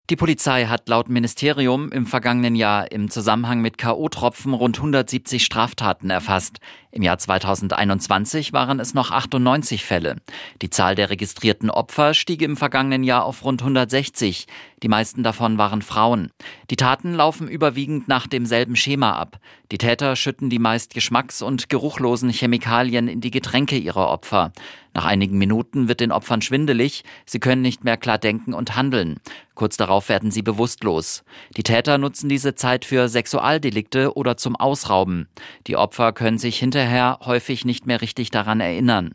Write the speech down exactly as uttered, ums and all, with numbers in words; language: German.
Die Polizei hat laut Ministerium im vergangenen Jahr im Zusammenhang mit K O-Tropfen rund hundertsiebzig Straftaten erfasst. Im Jahr zweitausendeinundzwanzig waren es noch achtundneunzig Fälle. Die Zahl der registrierten Opfer stieg im vergangenen Jahr auf rund hundertsechzig. Die meisten davon waren Frauen. Die Taten laufen überwiegend nach demselben Schema ab. Die Täter schütten die meist geschmacks- und geruchlosen Chemikalien in die Getränke ihrer Opfer. Nach einigen Minuten wird den Opfern schwindelig, sie können nicht mehr klar denken und handeln. Kurz darauf werden sie bewusstlos. Die Täter nutzen diese Zeit für Sexualdelikte oder zum Ausrauben. Die Opfer können sich hinterher häufig nicht mehr richtig daran erinnern.